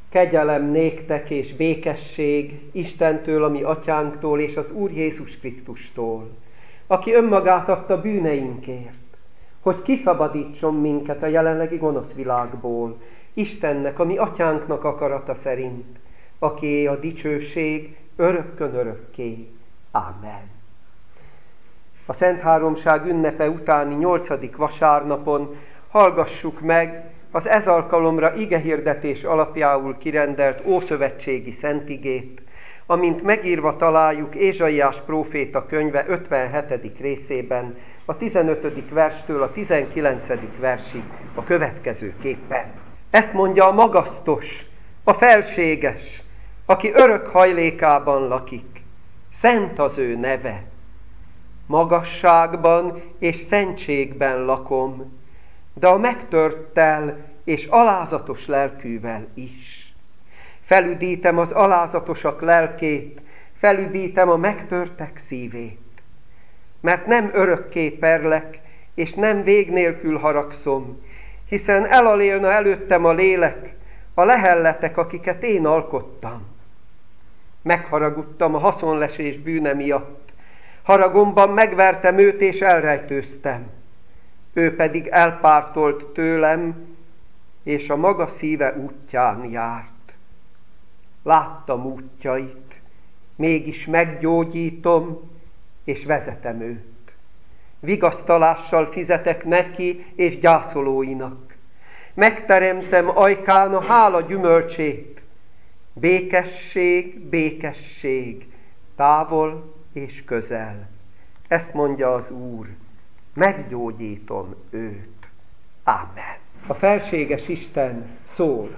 Kegyelem néktek és békesség Istentől, a mi atyánktól és az Úr Jézus Krisztustól, aki önmagát adta bűneinkért, hogy kiszabadítson minket a jelenlegi gonosz világból, Istennek, a mi atyánknak akarata szerint, akié a dicsőség örökkön örökké. Ámen. A Szent Háromság ünnepe utáni 8. vasárnapon hallgassuk meg az ez alkalomra igehirdetés alapjául kirendelt ószövetségi szentigét, amint megírva találjuk Ézsaiás próféta könyve 57. részében, a 15. verstől a 19. versig a következőképpen. Ezt mondja a magasztos, a felséges, aki örök hajlékában lakik. Szent az ő neve. Magasságban és szentségben lakom, de a megtörttel és alázatos lelkűvel is. Felüdítem az alázatosak lelkét, felüdítem a megtörtek szívét. Mert nem örökké perlek, és nem vég nélkül haragszom, hiszen elalélna előttem a lélek, a lehelletek, akiket én alkottam. Megharagudtam a haszonlesés bűne miatt, haragomban megvertem őt és elrejtőztem. Ő pedig elpártolt tőlem, és a maga szíve útján járt. Láttam útjait, mégis meggyógyítom, és vezetem őt. Vigasztalással fizetek neki és gyászolóinak. Megteremtem ajkán a hála gyümölcsét. Békesség, békesség, távol és közel. Ezt mondja az Úr. Meggyógyítom őt. Ámen. A felséges Isten szól.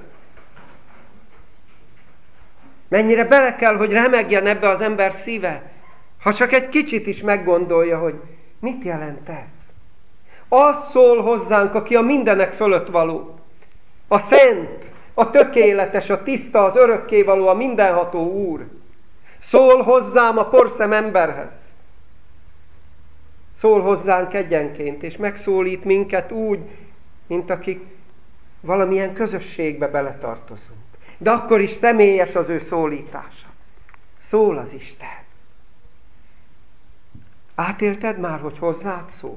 Mennyire bele kell, hogy remegjen ebbe az ember szíve, ha csak egy kicsit is meggondolja, hogy mit jelent ez. Az szól hozzánk, aki a mindenek fölött való. A szent, a tökéletes, a tiszta, az örökkévaló, a mindenható Úr. Szól hozzám a porszem emberhez. Szól hozzánk egyenként, és megszólít minket úgy, mint akik valamilyen közösségbe beletartozunk. De akkor is személyes az ő szólítása. Szól az Isten. Átélted már, hogy hozzád szól?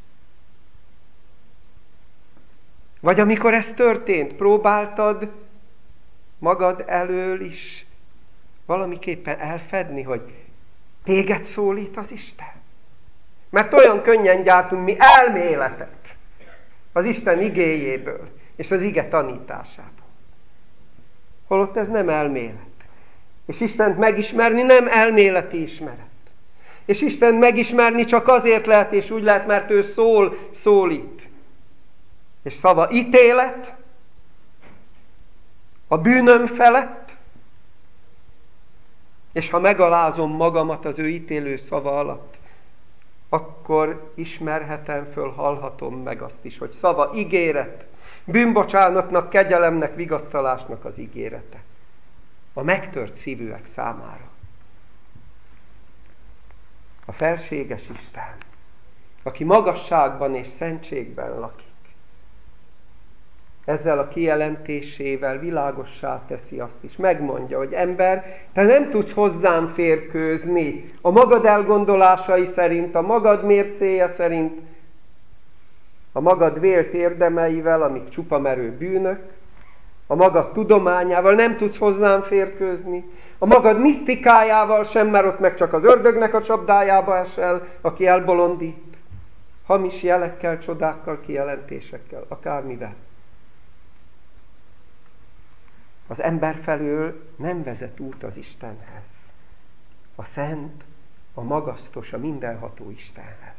Vagy amikor ez történt, próbáltad magad elől is valamiképpen elfedni, hogy téged szólít az Isten? Mert olyan könnyen gyártunk mi elméletet az Isten igéjéből és az ige tanításából. Holott ez nem elmélet. És Istent megismerni nem elméleti ismeret. És Istent megismerni csak azért lehet, és úgy lehet, mert ő szólít. És szava ítélet a bűnöm felett, és ha megalázom magamat az ő ítélő szava alatt, akkor ismerhetem föl, hallhatom meg azt is, hogy szava ígéret, bűnbocsánatnak, kegyelemnek, vigasztalásnak az ígérete. A megtört szívűek számára. A felséges Isten, aki magasságban és szentségben lakik, ezzel a kijelentésével világossá teszi azt is. Megmondja, hogy ember, te nem tudsz hozzám férkőzni a magad elgondolásai szerint, a magad mércéje szerint, a magad vélt érdemeivel, amik csupa merő bűnök, a magad tudományával nem tudsz hozzám férkőzni, a magad misztikájával sem, mert ott meg csak az ördögnek a csapdájába esel, aki elbolondít, hamis jelekkel, csodákkal, kijelentésekkel, akármivel. Az ember felől nem vezet út az Istenhez. A szent, a magasztos, a mindenható Istenhez.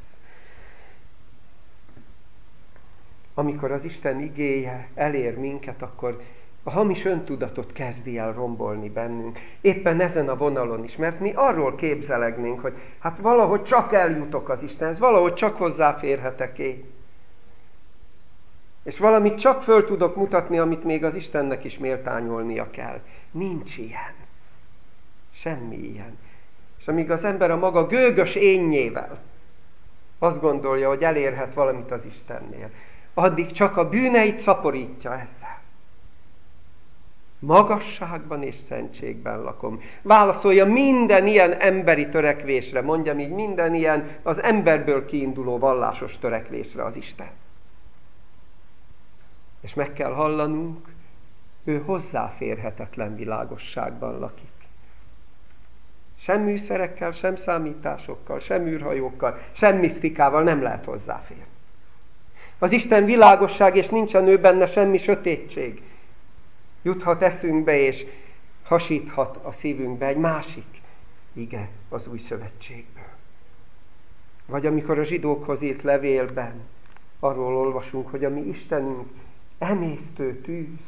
Amikor az Isten igéje elér minket, akkor a hamis öntudatot kezdi el rombolni bennünk. Éppen ezen a vonalon is, mert mi arról képzelegnénk, hogy hát valahogy csak eljutok az Istenhez, valahogy csak hozzáférhetek én. És valamit csak föl tudok mutatni, amit még az Istennek is méltányolnia kell. Nincs ilyen. Semmi ilyen. És amíg az ember a maga gőgös énnyével azt gondolja, hogy elérhet valamit az Istennél, addig csak a bűneit szaporítja ezzel. Magasságban és szentségben lakom. Válaszolja minden ilyen emberi törekvésre, mondjam így, minden ilyen az emberből kiinduló vallásos törekvésre az Isten. És meg kell hallanunk, ő hozzáférhetetlen világosságban lakik. Sem műszerekkel, sem számításokkal, sem űrhajókkal, sem misztikával nem lehet hozzáférni. Az Isten világosság, és nincsen ő benne semmi sötétség. Juthat eszünkbe, és hasíthat a szívünkbe egy másik ige az új szövetségből. Vagy amikor a zsidókhoz írt levélben arról olvasunk, hogy a mi Istenünk emésztő tűz,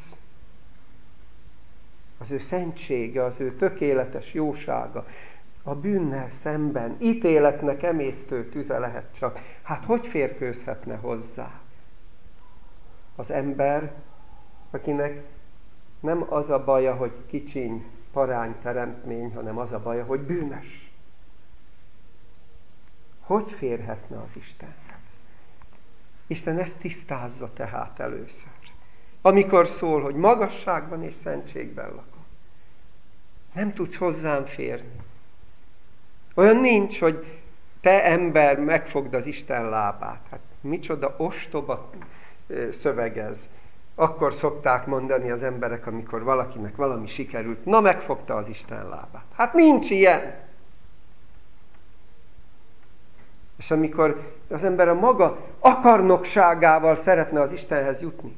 az ő szentsége, az ő tökéletes jósága, a bűnnel szemben ítéletnek emésztő tüze lehet csak. Hát hogy férkőzhetne hozzá az ember, akinek nem az a baja, hogy kicsiny, parány teremtmény, hanem az a baja, hogy bűnös. Hogy férhetne az Istenhez? Isten ezt tisztázza tehát először. Amikor szól, hogy magasságban és szentségben lakom. Nem tudsz hozzám férni. Olyan nincs, hogy te ember megfogd az Isten lábát. Hát micsoda ostoba szöveg ez. Akkor szokták mondani az emberek, amikor valakinek valami sikerült, na megfogta az Isten lábát. Hát nincs ilyen. És amikor az ember a maga akarnokságával szeretne az Istenhez jutni,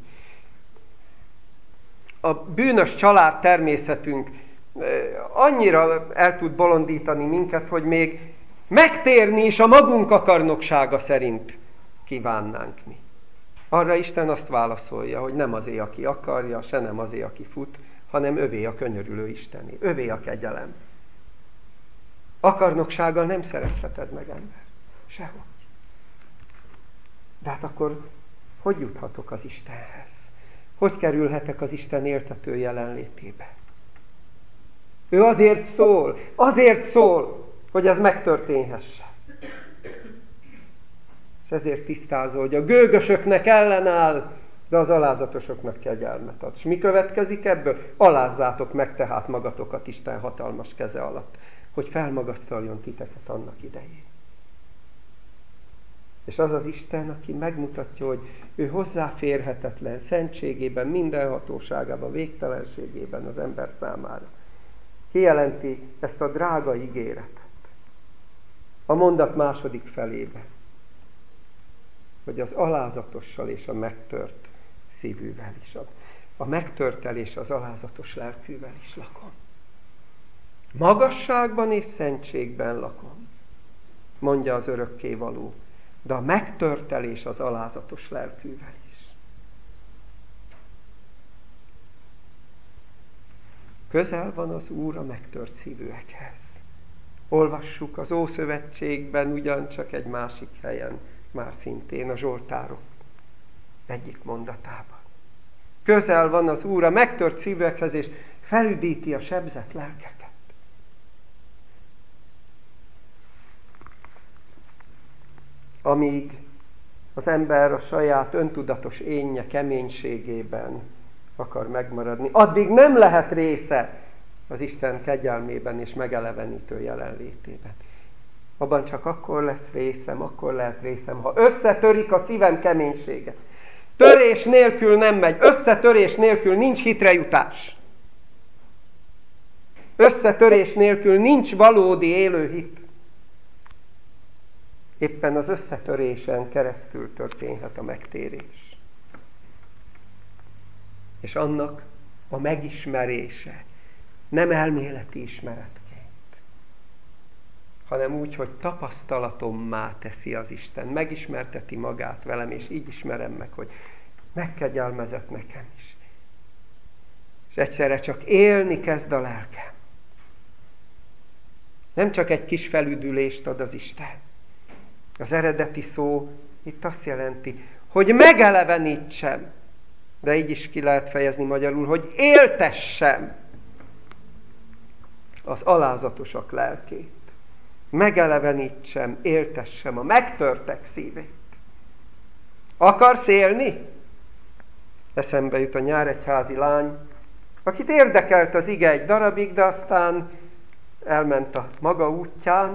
a bűnös család természetünk annyira el tud bolondítani minket, hogy még megtérni is a magunk akarnoksága szerint kívánnánk mi. Arra Isten azt válaszolja, hogy nem azé, aki akarja, se nem azé, aki fut, hanem övé a könyörülő Istené, övé a kegyelem. Akarnoksággal nem szerezheted meg ember. Sehogy. De hát akkor hogy juthatok az Istenhez? Hogy kerülhetek az Isten éltető jelenlétébe? Ő azért szól, hogy ez megtörténhessen. És ezért tisztázol, hogy a gőgösöknek ellenáll, de az alázatosoknak kegyelmet ad. És mi következik ebből? Alázzátok meg tehát magatokat Isten hatalmas keze alatt, hogy felmagasztaljon titeket annak idején. És az az Isten, aki megmutatja, hogy ő hozzáférhetetlen szentségében, mindenhatóságában, végtelenségében az ember számára. Kijelenti ezt a drága ígéretet. A mondat második felében, hogy az alázatossal és a megtört szívűvel is, a megtörttel és az alázatos lelkűvel is lakom. Magasságban és szentségben lakom, mondja az örökkévaló, de a megtörttel és az alázatos lelkűvel is. Közel van az Úr a megtört szívűekhez. Olvassuk az Ószövetségben ugyancsak egy másik helyen, már szintén a Zsoltárok egyik mondatában. Közel van az Úr a megtört szívűekhez, és felüdíti a sebzett lelkeket. Amíg az ember a saját öntudatos énje keménységében akar megmaradni, addig nem lehet része az Isten kegyelmében és megelevenítő jelenlétében. Abban csak akkor lesz részem, akkor lehet részem, ha összetörik a szívem keménysége. Törés nélkül nem megy, összetörés nélkül nincs hitre jutás. Összetörés nélkül nincs valódi élő hit. Éppen az összetörésen keresztül történhet a megtérés. És annak a megismerése nem elméleti ismeretként, hanem úgy, hogy tapasztalatommá teszi az Isten, megismerteti magát velem, és így ismerem meg, hogy megkegyelmezett nekem is. És egyszerre csak élni kezd a lelkem. Nem csak egy kis felüdülést ad az Isten. Az eredeti szó itt azt jelenti, hogy megelevenítsem, de így is ki lehet fejezni magyarul, hogy éltessem az alázatosak lelkét. Megelevenítsem, éltessem a megtörtek szívét. Akarsz élni? Eszembe jut a nyáregyházi lány, akit érdekelt az ige egy darabig, de aztán elment a maga útján,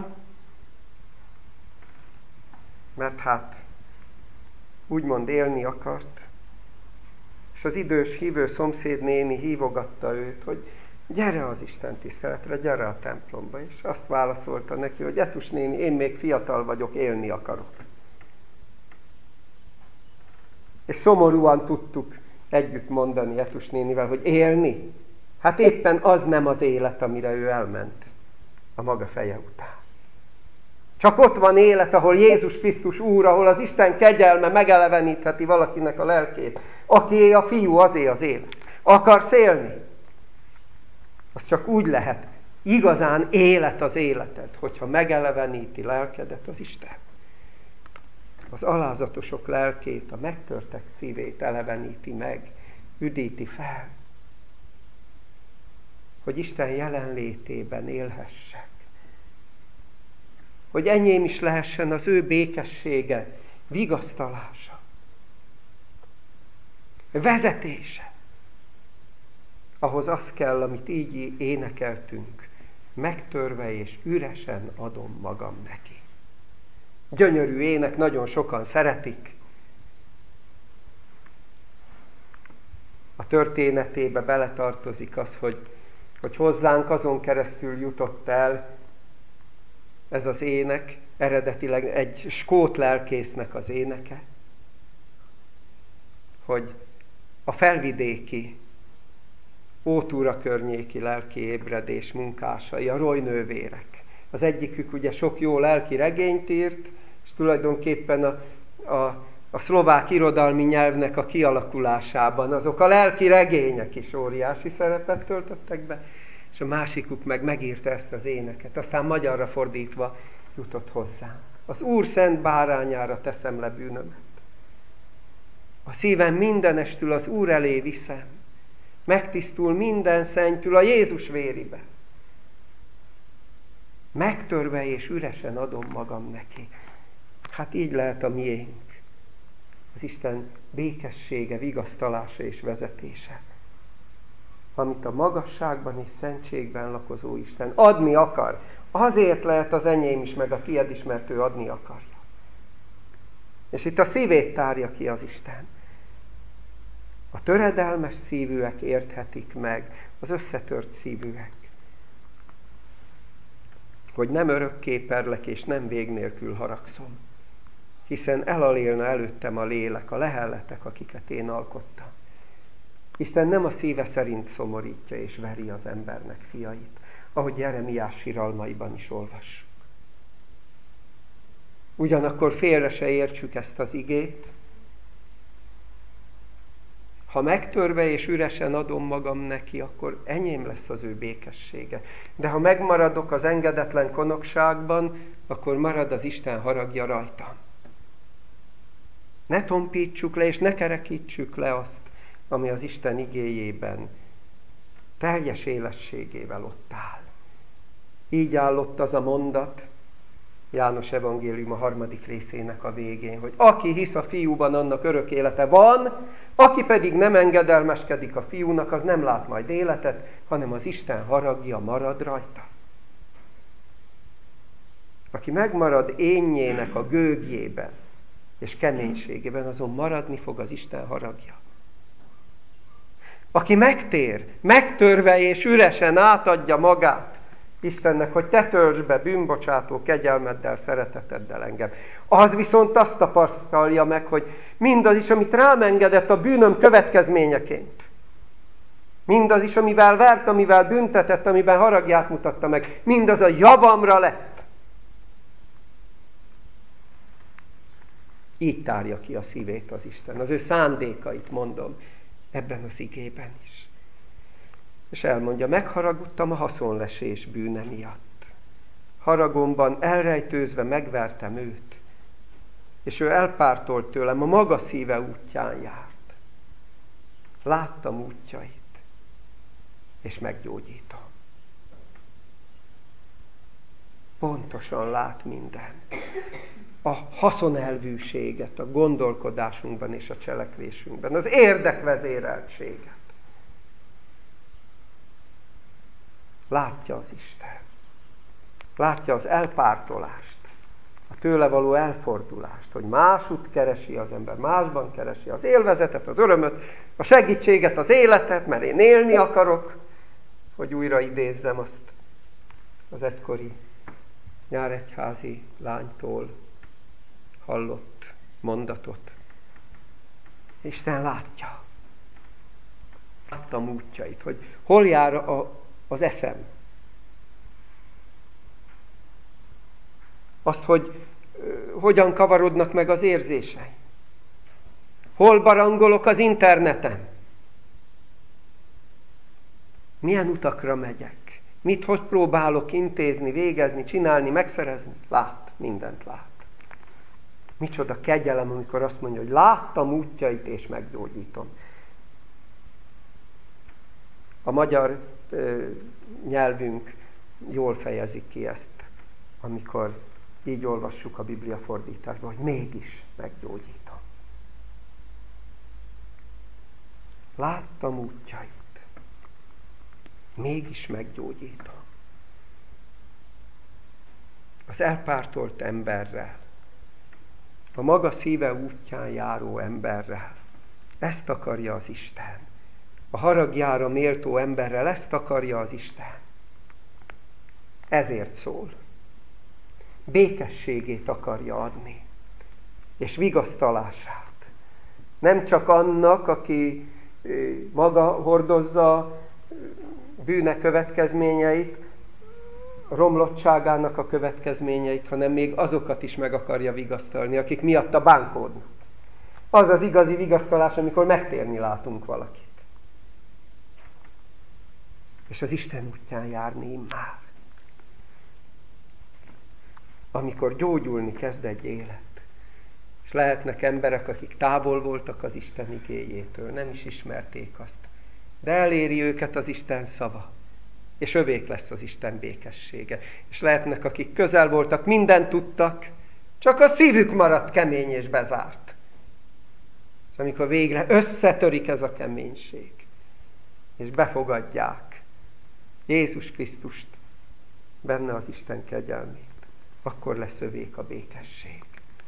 mert hát úgymond élni akart. És az idős hívő szomszédnéni hívogatta őt, hogy gyere az Isten tiszteletre, gyere a templomba. És azt válaszolta neki, hogy Etus néni, én még fiatal vagyok, élni akarok. És szomorúan tudtuk együtt mondani Etus nénivel, hogy élni? Hát éppen az nem az élet, amire ő elment a maga feje után. Csak ott van élet, ahol Jézus Krisztus Úr, ahol az Isten kegyelme megelevenítheti valakinek a lelkét. Akié a fiú, azé az élet. Akarsz élni? Az csak úgy lehet. Igazán élet az életed, hogyha megeleveníti lelkedet az Isten. Az alázatosok lelkét, a megtörtek szívét eleveníti meg, üdíti fel, hogy Isten jelenlétében élhessek. Hogy enyém is lehessen az ő békessége, vigasztalása, vezetése. Ahhoz az kell, amit így énekeltünk, megtörve és üresen adom magam neki. Gyönyörű ének, nagyon sokan szeretik. A történetébe beletartozik az, hogy hozzánk azon keresztül jutott el ez az ének, eredetileg egy skót lelkésznek az éneke, hogy a felvidéki, Ótúra környéki lelki ébredés munkásai, a Roy nővérek. Az egyikük ugye sok jó lelki regényt írt, és tulajdonképpen a szlovák irodalmi nyelvnek a kialakulásában azok a lelki regények is óriási szerepet töltöttek be, és a másikuk meg megírta ezt az éneket, aztán magyarra fordítva jutott hozzánk. Az Úr szent bárányára teszem le bűnömet. A szívem mindenestül az Úr elé viszem, megtisztul minden szennytől a Jézus véribe. Megtörve és üresen adom magam neki. Hát így lehet a miénk. Az Isten békessége, vigasztalása és vezetése. Amit a magasságban és szentségben lakozó Isten adni akar. Azért lehet az enyém is, meg a tied is, mert ő adni akarja. És itt a szívét tárja ki az Isten. A töredelmes szívűek érthetik meg, az összetört szívűek, hogy nem örökké perlek és nem vég nélkül haragszom, hiszen elalélna előttem a lélek, a lehelletek, akiket én alkottam. Isten nem a szíve szerint szomorítja és veri az embernek fiait, ahogy Jeremiás siralmaiban is olvassuk. Ugyanakkor félre se értsük ezt az igét. Ha megtörve és üresen adom magam neki, akkor enyém lesz az ő békessége. De ha megmaradok az engedetlen konokságban, akkor marad az Isten haragja rajtam. Ne tompítsuk le és ne kerekítsük le azt, ami az Isten igéjében teljes élességével ott áll. Így állott az a mondat, János evangélium a 3. részének a végén, hogy aki hisz a fiúban, annak örök élete van, aki pedig nem engedelmeskedik a fiúnak, az nem lát majd életet, hanem az Isten haragja marad rajta. Aki megmarad énjének a gőgjében és keménységében, azon maradni fog az Isten haragja. Aki megtér, megtörve és üresen átadja magát Istennek, hogy te töltsd be bűnbocsátó kegyelmeddel, szereteteddel engem. Az viszont azt tapasztalja meg, hogy mindaz is, amit rám engedett a bűnöm következményeként, mindaz is, amivel vert, amivel büntetett, amiben haragját mutatta meg, mindaz a javamra lett. Így tárja ki a szívét az Isten, az ő szándékait mondom ebben az igében is. És elmondja, megharagudtam a haszonlesés bűne miatt. Haragomban elrejtőzve megvertem őt, és ő elpártolt tőlem, a maga szíve útján járt. Láttam útjait, és meggyógyítom. Pontosan lát mindent. A haszonelvűséget a gondolkodásunkban és a cselekvésünkben, az érdekvezéreltséget. Látja az Isten. Látja az elpártolást, a tőle való elfordulást, hogy másút keresi az ember, másban keresi az élvezetet, az örömöt, a segítséget, az életet, mert én élni akarok, hogy újra idézzem azt az egykori nyáregyházi lánytól hallott mondatot. Isten látja. Láttam útjait, hogy hol jár az eszem. Azt, hogy hogyan kavarodnak meg az érzései. Hol barangolok az interneten. Milyen utakra megyek. Mit, hogy próbálok intézni, végezni, csinálni, megszerezni. Lát, mindent lát. Micsoda kegyelem, amikor azt mondja, hogy láttam útjait és meggyógyítom. A magyar nyelvünk jól fejezik ki ezt, amikor így olvassuk a Biblia fordításban, hogy mégis meggyógyítom. Láttam útjait, mégis meggyógyítom. Az elpártolt emberrel, a maga szíve útján járó emberrel. Ezt akarja az Isten. A haragjára méltó emberrel ezt akarja az Isten. Ezért szól. Békességét akarja adni. És vigasztalását. Nem csak annak, aki maga hordozza bűne következményeit, romlottságának a következményeit, hanem még azokat is meg akarja vigasztalni, akik miatta bánkódnak. Az az igazi vigasztalás, amikor megtérni látunk valakit. És az Isten útján járni immár. Amikor gyógyulni kezd egy élet. És lehetnek emberek, akik távol voltak az Isten igéjétől, nem is ismerték azt. De eléri őket az Isten szava. És övék lesz az Isten békessége. És lehetnek, akik közel voltak, mindent tudtak, csak a szívük maradt kemény és bezárt. És amikor végre összetörik ez a keménység, és befogadják Jézus Krisztust, benne az Isten kegyelmét, akkor lesz övék a békesség.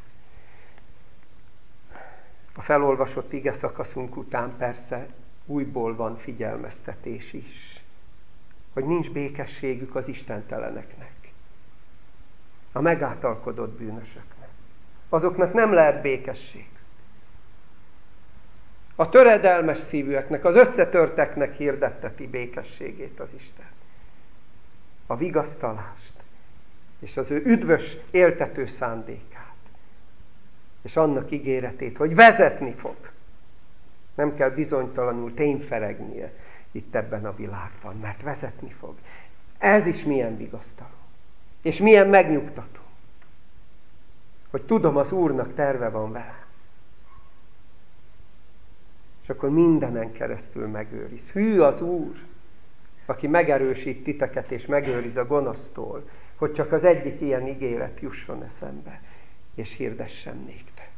A felolvasott ige szakaszunk után persze újból van figyelmeztetés is, hogy nincs békességük az istenteleneknek, a megáltalkodott bűnösöknek. Azoknak nem lehet békesség. A töredelmes szívűeknek, az összetörteknek hirdetteti békességét az Isten. A vigasztalást, és az ő üdvös, éltető szándékát, és annak ígéretét, hogy vezetni fog. Nem kell bizonytalanul tényferegnie itt ebben a világban, mert vezetni fog. Ez is milyen vigasztaló, és milyen megnyugtató, hogy tudom, az Úrnak terve van vele. És akkor mindenen keresztül megőriz. Hű az Úr, aki megerősít titeket és megőriz a gonosztól, hogy csak az egyik ilyen ígéret jusson eszembe, és hirdessen néktek.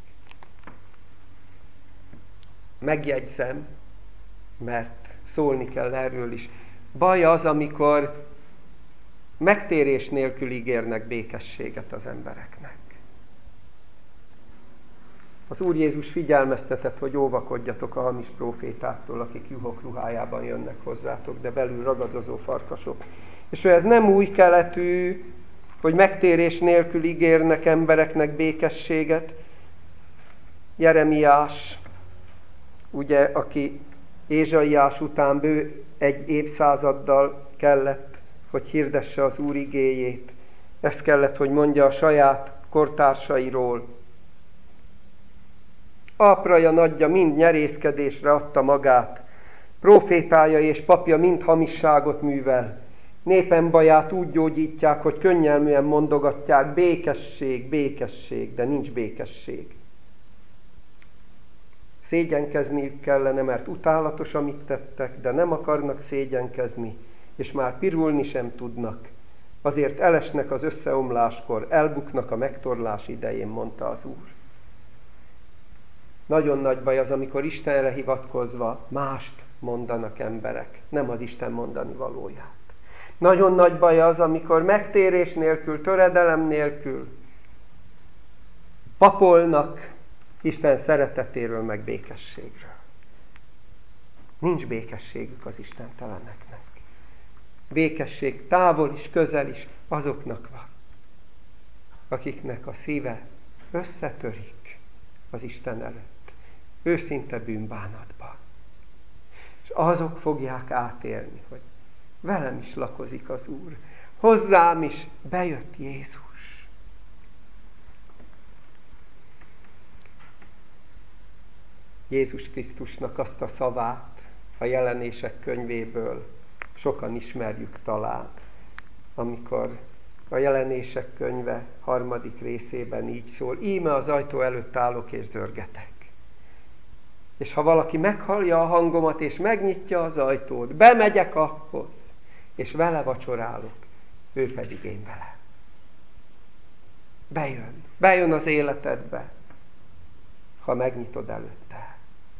Megjegyzem, mert szólni kell erről is. Baj az, amikor megtérés nélkül ígérnek békességet az embereknek. Az Úr Jézus figyelmeztetett, hogy óvakodjatok a hamis prófétáktól, akik juhok ruhájában jönnek hozzátok, de belül ragadozó farkasok. És ez nem új keletű, hogy megtérés nélkül ígérnek embereknek békességet. Jeremiás, ugye, aki Ézsaiás után bő egy évszázaddal kellett, hogy hirdesse az Úr igéjét. Ezt kellett, hogy mondja a saját kortársairól. Apraja, nagyja mind nyerészkedésre adta magát. Profétája és papja mind hamisságot művel. Népem baját úgy gyógyítják, hogy könnyelműen mondogatják, békesség, békesség, de nincs békesség. Szégyenkezniük kellene, mert utálatos, amit tettek, de nem akarnak szégyenkezni, és már pirulni sem tudnak. Azért elesnek az összeomláskor, elbuknak a megtorlás idején, mondta az Úr. Nagyon nagy baj az, amikor Istenre hivatkozva mást mondanak emberek, nem az Isten mondani valóját. Nagyon nagy baj az, amikor megtérés nélkül, töredelem nélkül papolnak Isten szeretetéről, meg békességről. Nincs békességük az istenteleneknek. Békesség távol is, közel is azoknak van, akiknek a szíve összetörik az Isten előtt, őszinte bűnbánatban. És azok fogják átélni, hogy velem is lakozik az Úr, hozzám is bejött Jézus. Jézus Krisztusnak azt a szavát a Jelenések könyvéből sokan ismerjük talán, amikor a Jelenések könyve 3. részében így szól: íme az ajtó előtt állok és zörgetek. És ha valaki meghallja a hangomat és megnyitja az ajtót, bemegyek ahhoz, és vele vacsorálok, ő pedig én vele. Bejön az életedbe, ha megnyitod előtte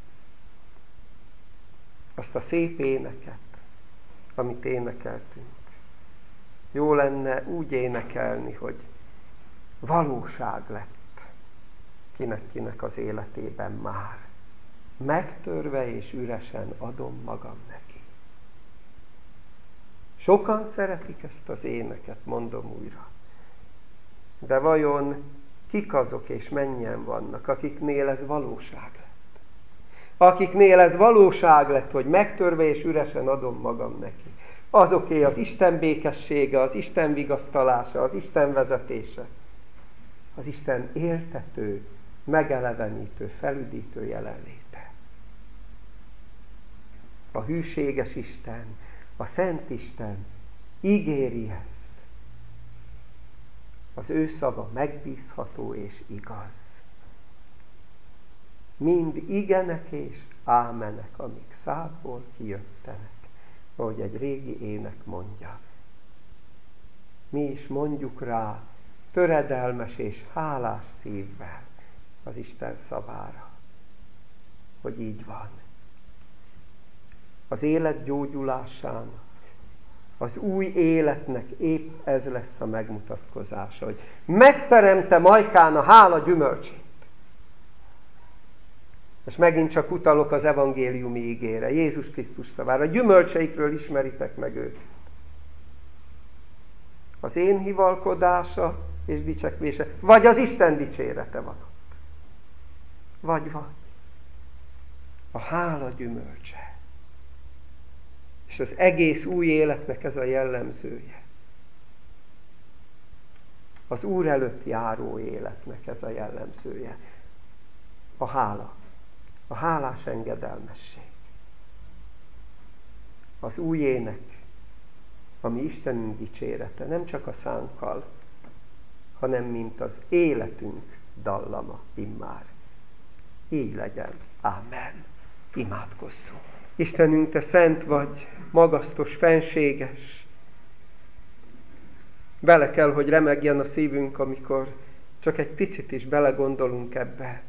azt a szép éneket, amit énekeltünk. Jó lenne úgy énekelni, hogy valóság lett kinek az életében már. Megtörve és üresen adom magam neki. Sokan szeretik ezt az éneket, mondom újra. De vajon kik azok és mennyien vannak, akiknél ez valóság lett? Akiknél ez valóság lett, hogy megtörve és üresen adom magam neki. Azoké az Isten békessége, az Isten vigasztalása, az Isten vezetése, az Isten éltető, megelevenítő, felüdítő jelenléte. A hűséges Isten, a Szent Isten ígéri ezt. Az ő szava megbízható és igaz. Mind igenek és ámenek, amik szádból kijöttenek, ahogy egy régi ének mondja. Mi is mondjuk rá töredelmes és hálás szívvel az Isten szavára, hogy így van. Az élet gyógyulásának, az új életnek épp ez lesz a megmutatkozása, hogy megteremte Majkán a hála gyümölcsét. És megint csak utalok az evangéliumi ígére, Jézus Krisztus szavára. Gyümölcseikről ismeritek meg őt. Az én hivalkodása és dicsekvése, vagy az Isten dicsérete van ott. Vagy. A hála gyümölcse. És az egész új életnek ez a jellemzője. Az Úr előtt járó életnek ez a jellemzője. A hála. A hálás engedelmesség. Az új ének, ami Istenünk dicsérete, nem csak a szánkkal, hanem mint az életünk dallama immár. Így legyen. Amen. Imádkozzunk. Istenünk, Te szent vagy, magasztos, fenséges. Bele kell, hogy remegjen a szívünk, amikor csak egy picit is belegondolunk ebbe.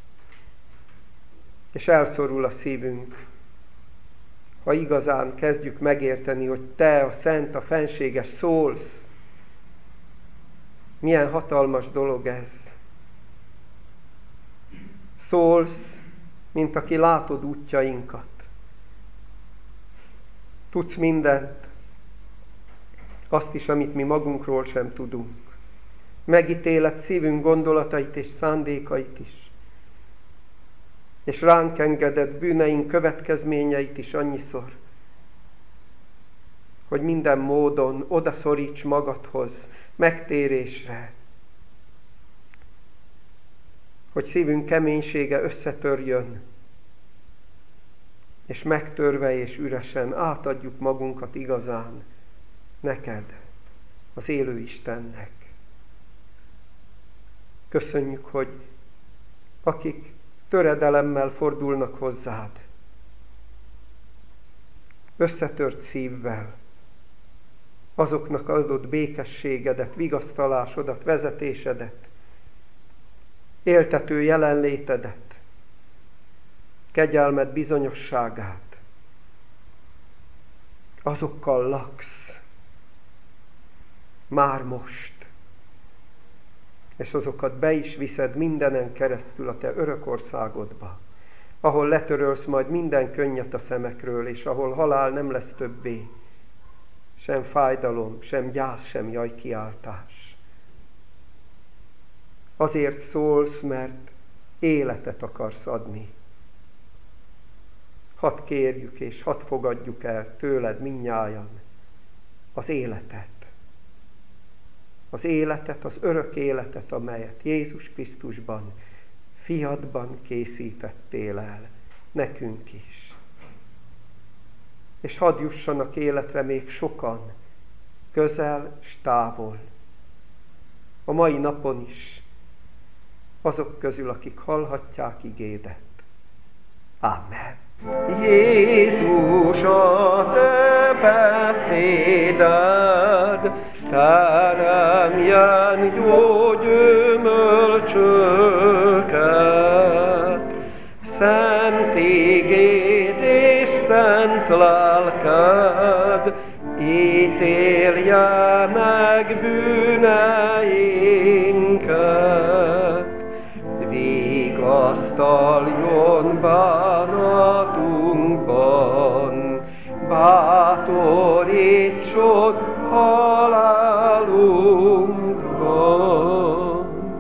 És elszorul a szívünk, ha igazán kezdjük megérteni, hogy Te, a szent, a fenséges szólsz. Milyen hatalmas dolog ez. Szólsz, mint aki látod útjainkat. Tudsz mindent, azt is, amit mi magunkról sem tudunk. Megítéled szívünk gondolatait és szándékait is. És ránk engedett bűneink következményeit is annyiszor, hogy minden módon odaszoríts magadhoz, megtérésre, hogy szívünk keménysége összetörjön, és megtörve és üresen átadjuk magunkat igazán neked, az élő Istennek. Köszönjük, hogy akik töredelemmel fordulnak hozzád, összetört szívvel, azoknak adott békességedet, vigasztalásodat, vezetésedet, éltető jelenlétedet, kegyelmed bizonyosságát. Azokkal laksz, már most. És azokat be is viszed mindenen keresztül a te örök országodba, ahol letörölsz majd minden könnyet a szemekről, és ahol halál nem lesz többé, sem fájdalom, sem gyász, sem jajkiáltás. Azért szólsz, mert életet akarsz adni. Hadd kérjük és hadd fogadjuk el tőled mindnyájan az életet. Az életet, az örök életet, amelyet Jézus Krisztusban, fiadban készítettél el, nekünk is. És hadd jussanak életre még sokan, közel s távol, a mai napon is, azok közül, akik hallhatják igédet. Amen. Jézus, a te beszéded teremjen jó gyümölcsöket, szent igéd és szent lelked ítélje meg bűneinket, vigasztaljon bánatunkban, bátorítson halál.